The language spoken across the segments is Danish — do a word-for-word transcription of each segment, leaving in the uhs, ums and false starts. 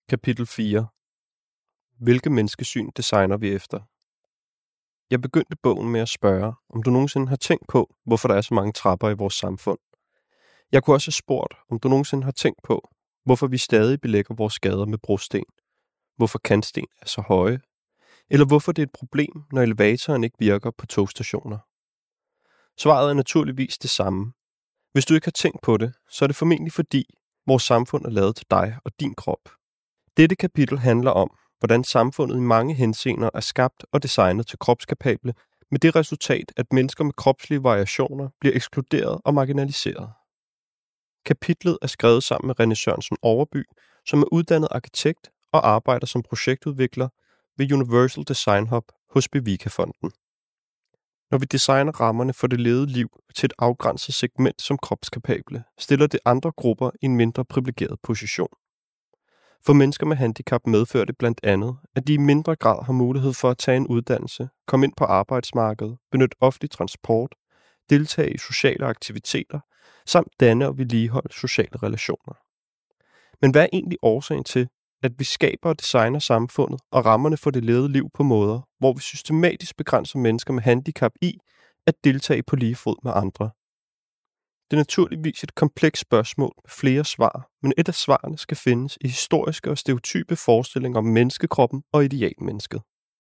Kapitel fire. Hvilke menneskesyn designer vi efter? Jeg begyndte bogen med at spørge, om du nogensinde har tænkt på, hvorfor der er så mange trapper i vores samfund. Jeg kunne også have spurgt, om du nogensinde har tænkt på, hvorfor vi stadig belægger vores gader med brosten, hvorfor kantsten er så høje, eller hvorfor det er et problem, når elevatoren ikke virker på togstationer. Svaret er naturligvis det samme. Hvis du ikke har tænkt på det, så er det formentlig fordi, vores samfund er lavet til dig og din krop. Dette kapitel handler om, hvordan samfundet i mange henseender er skabt og designet til kropskapable, med det resultat, at mennesker med kropslige variationer bliver ekskluderet og marginaliseret. Kapitlet er skrevet sammen med René Sørensen Overby, som er uddannet arkitekt og arbejder som projektudvikler ved Universal Design Hub hos Bevika-fonden. Når vi designer rammerne for det levede liv til et afgrænset segment som kropskapable, stiller det andre grupper i en mindre privilegeret position. For mennesker med handicap medfører det blandt andet, at de i mindre grad har mulighed for at tage en uddannelse, komme ind på arbejdsmarkedet, benytte offentlig transport, deltage i sociale aktiviteter, samt danne og vedligeholde sociale relationer. Men hvad er egentlig årsagen til, at vi skaber og designer samfundet og rammerne for det levede liv på måder, hvor vi systematisk begrænser mennesker med handicap i at deltage på lige fod med andre? Det er naturligvis et komplekst spørgsmål med flere svar, men et af svarene skal findes i historiske og stereotype forestillinger om menneskekroppen og idealmennesket.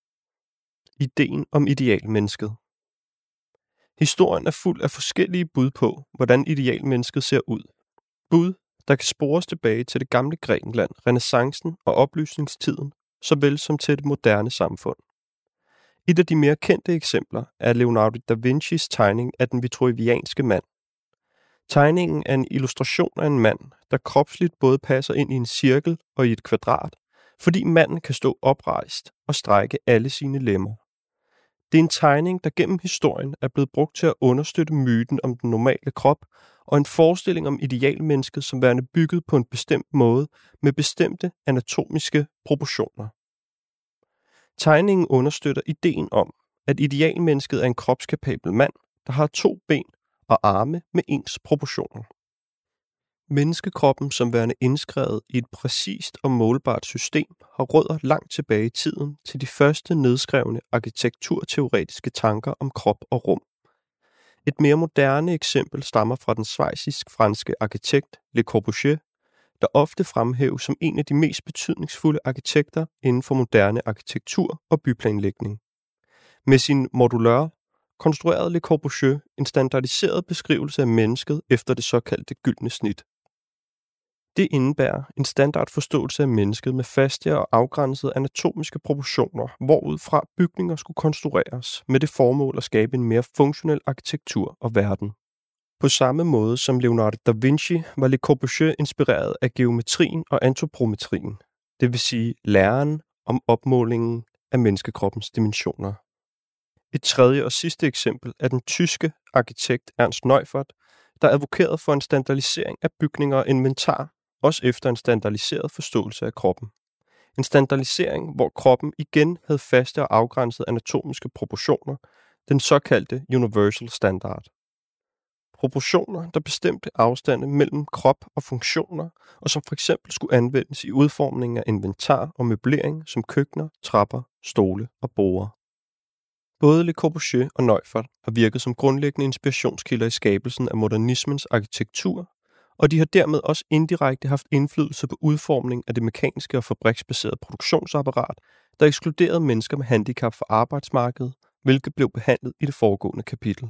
Ideen om idealmennesket. Historien er fuld af forskellige bud på, hvordan idealmennesket ser ud. Bud, der kan spores tilbage til det gamle Grækenland, renæssancen og oplysningstiden, såvel som til det moderne samfund. Et af de mere kendte eksempler er Leonardo da Vincis tegning af den vitruvianske mand. Tegningen er en illustration af en mand, der kropsligt både passer ind i en cirkel og i et kvadrat, fordi manden kan stå oprejst og strække alle sine lemmer. Det er en tegning, der gennem historien er blevet brugt til at understøtte myten om den normale krop og en forestilling om idealmennesket som værende bygget på en bestemt måde med bestemte anatomiske proportioner. Tegningen understøtter ideen om, at idealmennesket er en kropskapabel mand, der har to ben og arme med ens proportioner. Menneskekroppen som værende indskrevet i et præcist og målbart system har rødder langt tilbage i tiden til de første nedskrevne arkitekturteoretiske tanker om krop og rum. Et mere moderne eksempel stammer fra den schweizisk-franske arkitekt Le Corbusier, der ofte fremhæves som en af de mest betydningsfulde arkitekter inden for moderne arkitektur og byplanlægning. Med sin modulør konstruerede Le Corbusier en standardiseret beskrivelse af mennesket efter det såkaldte gyldne snit. Det indebærer en standardforståelse af mennesket med faste og afgrænsede anatomiske proportioner, hvorudfra bygninger skulle konstrueres med det formål at skabe en mere funktionel arkitektur og verden. På samme måde som Leonardo da Vinci var Le Corbusier inspireret af geometrien og antropometrien, det vil sige læren om opmålingen af menneskekroppens dimensioner. Et tredje og sidste eksempel er den tyske arkitekt Ernst Neufert, der advokerede for en standardisering af bygninger og inventar, også efter en standardiseret forståelse af kroppen. En standardisering, hvor kroppen igen havde faste og afgrænsede anatomiske proportioner, den såkaldte Universal Standard. Proportioner, der bestemte afstande mellem krop og funktioner, og som f.eks. skulle anvendes i udformningen af inventar og møblering som køkkener, trapper, stole og borde. Både Le Corbusier og Neufert har virket som grundlæggende inspirationskilder i skabelsen af modernismens arkitektur, og de har dermed også indirekte haft indflydelse på udformning af det mekaniske og fabriksbaserede produktionsapparat, der ekskluderede mennesker med handicap fra arbejdsmarkedet, hvilket blev behandlet i det foregående kapitel.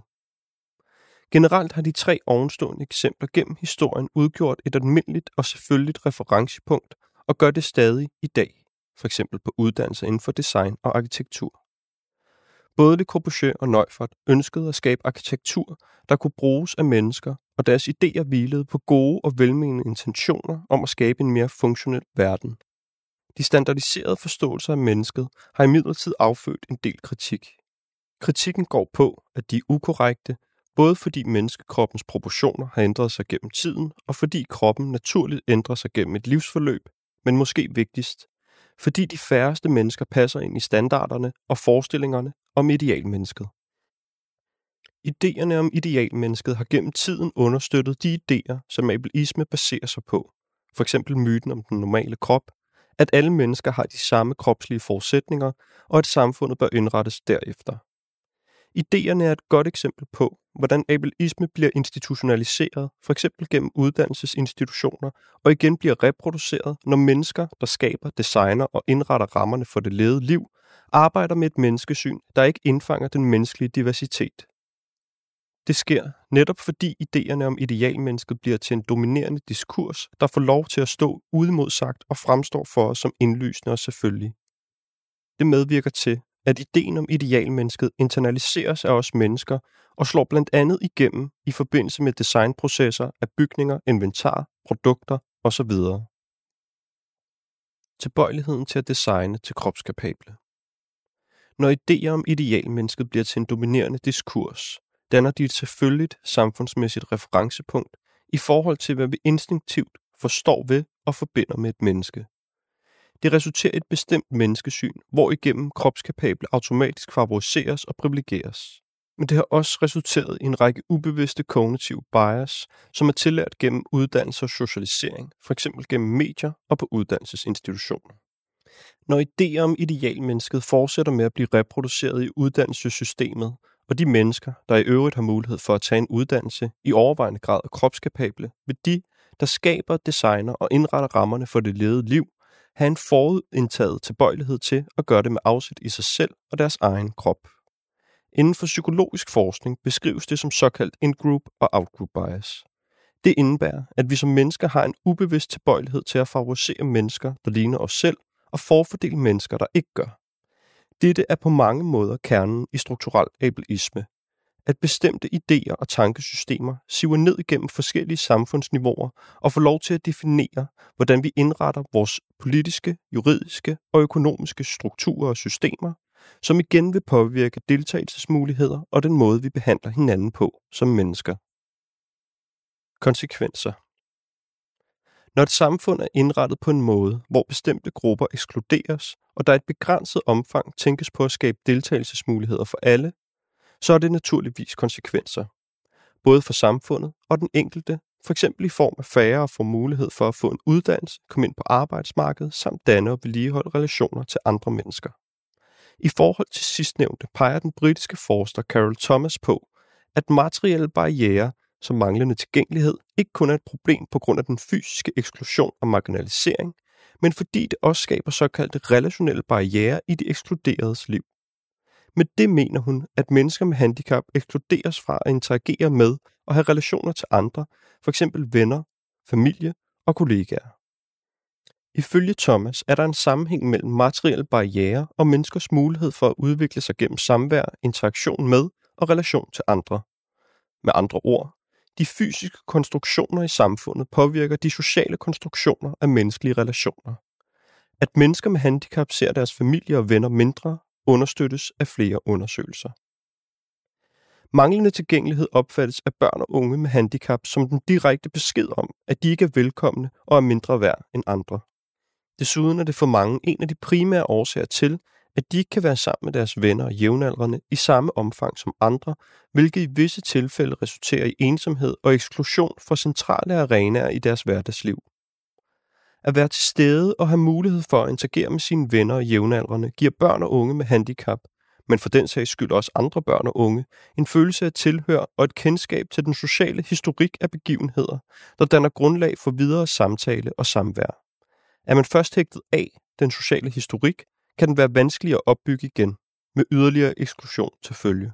Generelt har de tre ovenstående eksempler gennem historien udgjort et almindeligt og selvfølgeligt referencepunkt og gør det stadig i dag, f.eks. på uddannelser inden for design og arkitektur. Både Le Corbusier og Neufert ønskede at skabe arkitektur, der kunne bruges af mennesker, og deres idéer hvilede på gode og velmenende intentioner om at skabe en mere funktionel verden. De standardiserede forståelser af mennesket har imidlertid affødt en del kritik. Kritikken går på, at de er ukorrekte, både fordi menneskekroppens proportioner har ændret sig gennem tiden, og fordi kroppen naturligt ændrer sig gennem et livsforløb, men måske vigtigst, fordi de færreste mennesker passer ind i standarderne og forestillingerne om idealmennesket. Idéerne om idealmennesket har gennem tiden understøttet de idéer, som ableisme baserer sig på, f.eks. myten om den normale krop, at alle mennesker har de samme kropslige forudsætninger, og at samfundet bør indrettes derefter. Idéerne er et godt eksempel på, hvordan ableisme bliver institutionaliseret, f.eks. gennem uddannelsesinstitutioner, og igen bliver reproduceret, når mennesker, der skaber, designer og indretter rammerne for det levede liv, arbejder med et menneskesyn, der ikke indfanger den menneskelige diversitet. Det sker netop fordi idéerne om idealmennesket bliver til en dominerende diskurs, der får lov til at stå uimodsagt og fremstår for os som indlysende og selvfølgelig. Det medvirker til, at ideen om idealmennesket internaliseres af os mennesker og slår blandt andet igennem i forbindelse med designprocesser af bygninger, inventar, produkter osv. Tilbøjeligheden til at designe til kropskapable. Når idéer om idealmennesket bliver til en dominerende diskurs, danner de et selvfølgeligt samfundsmæssigt referencepunkt i forhold til, hvad vi instinktivt forstår ved og forbinder med et menneske. Det resulterer i et bestemt menneskesyn, hvor igennem kropskapable automatisk favoriseres og privilegeres. Men det har også resulteret i en række ubevidste kognitive bias, som er tillært gennem uddannelse og socialisering, f.eks. gennem medier og på uddannelsesinstitutioner. Når idéer om idealmennesket fortsætter med at blive reproduceret i uddannelsessystemet, og de mennesker, der i øvrigt har mulighed for at tage en uddannelse, i overvejende grad er kropskapable, vil de, der skaber, designer og indretter rammerne for det levede liv, have en forudindtaget tilbøjelighed til at gøre det med afsæt i sig selv og deres egen krop. Inden for psykologisk forskning beskrives det som såkaldt in-group og out-group bias. Det indebærer, at vi som mennesker har en ubevidst tilbøjelighed til at favorisere mennesker, der ligner os selv, og forfordele mennesker, der ikke gør. Dette er på mange måder kernen i strukturel ableisme, at bestemte idéer og tankesystemer siver ned igennem forskellige samfundsniveauer og får lov til at definere, hvordan vi indretter vores politiske, juridiske og økonomiske strukturer og systemer, som igen vil påvirke deltagelsesmuligheder og den måde, vi behandler hinanden på som mennesker. Konsekvenser. Når et samfund er indrettet på en måde, hvor bestemte grupper ekskluderes, og der i et begrænset omfang tænkes på at skabe deltagelsesmuligheder for alle, så er det naturligvis konsekvenser. Både for samfundet og den enkelte, f.eks. i form af færre får mulighed for at få en uddannelse, komme ind på arbejdsmarkedet, samt danne og vedligeholde relationer til andre mennesker. I forhold til sidstnævnte peger den britiske forsker Carol Thomas på, at materielle barrierer som manglende tilgængelighed ikke kun er et problem på grund af den fysiske eksklusion og marginalisering, men fordi det også skaber såkaldte relationelle barrierer i de ekskluderedes liv. Med det mener hun, at mennesker med handicap ekskluderes fra at interagere med og have relationer til andre, f.eks. venner, familie og kollegaer. Ifølge Thomas er der en sammenhæng mellem materielle barrierer og menneskers mulighed for at udvikle sig gennem samvær, interaktion med og relation til andre. Med andre ord, de fysiske konstruktioner i samfundet påvirker de sociale konstruktioner af menneskelige relationer. At mennesker med handicap ser deres familie og venner mindre, understøttes af flere undersøgelser. Manglende tilgængelighed opfattes af børn og unge med handicap som den direkte besked om, at de ikke er velkomne og er mindre værd end andre. Desuden er det for mange en af de primære årsager til, at de ikke kan være sammen med deres venner og jævnaldrende i samme omfang som andre, hvilket i visse tilfælde resulterer i ensomhed og eksklusion fra centrale arenaer i deres hverdagsliv. At være til stede og have mulighed for at interagere med sine venner og jævnaldrende giver børn og unge med handicap, men for den sags skyld også andre børn og unge, en følelse af tilhør og et kendskab til den sociale historik af begivenheder, der danner grundlag for videre samtale og samvær. Er man først hægtet af den sociale historik, kan den være vanskelig at opbygge igen, med yderligere eksklusion til følge.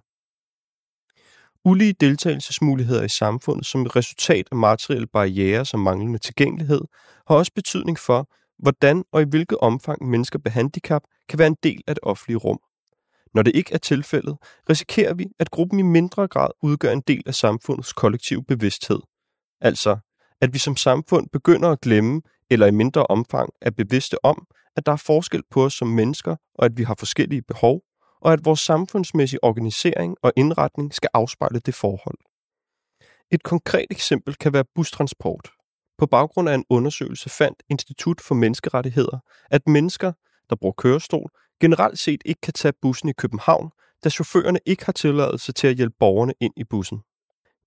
Ulige deltagelsesmuligheder i samfundet som et resultat af materielle barrierer som manglende tilgængelighed, har også betydning for, hvordan og i hvilket omfang mennesker med handicap kan være en del af det offentlige rum. Når det ikke er tilfældet, risikerer vi, at gruppen i mindre grad udgør en del af samfundets kollektive bevidsthed. Altså, at vi som samfund begynder at glemme, eller i mindre omfang er bevidste om, at der er forskel på os som mennesker, og at vi har forskellige behov, og at vores samfundsmæssige organisering og indretning skal afspejle det forhold. Et konkret eksempel kan være bustransport. På baggrund af en undersøgelse fandt Institut for Menneskerettigheder, at mennesker, der bruger kørestol, generelt set ikke kan tage bussen i København, da chaufførerne ikke har tilladelse til at hjælpe borgerne ind i bussen.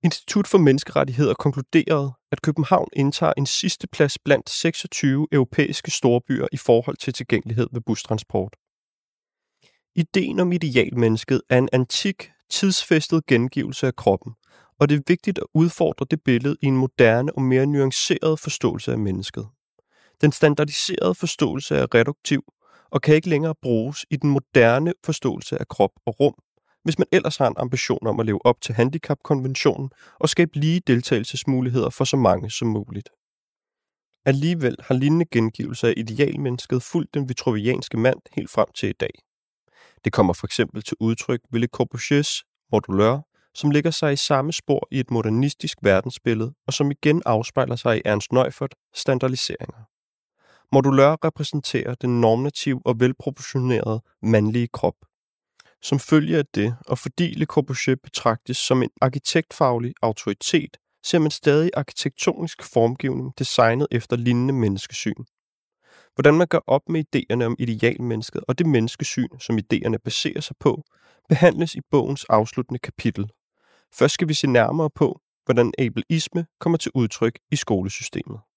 Institut for Menneskerettigheder konkluderede, at København indtager en sidste plads blandt seksogtyve europæiske storbyer i forhold til tilgængelighed ved bustransport. Ideen om idealmennesket er en antik, tidsfæstet gengivelse af kroppen, og det er vigtigt at udfordre det billede i en moderne og mere nuanceret forståelse af mennesket. Den standardiserede forståelse er reduktiv og kan ikke længere bruges i den moderne forståelse af krop og rum, hvis man ellers har en ambition om at leve op til handicapkonventionen og skabe lige deltagelsesmuligheder for så mange som muligt. Alligevel har lignende gengivelser af idealmennesket fulgt den vitruvianske mand helt frem til i dag. Det kommer for eksempel til udtryk ved Le Corbusiers modulør, som ligger sig i samme spor i et modernistisk verdensbillede, og som igen afspejler sig i Ernst Neuferts standardiseringer. Modulør repræsenterer den normative og velproportionerede mandlige krop. Som følge af det, og fordi Le Corbusier betragtes som en arkitektfaglig autoritet, ser man stadig arkitektonisk formgivning designet efter lignende menneskesyn. Hvordan man gør op med idéerne om idealmennesket og det menneskesyn, som idéerne baserer sig på, behandles i bogens afsluttende kapitel. Først skal vi se nærmere på, hvordan ableisme kommer til udtryk i skolesystemet.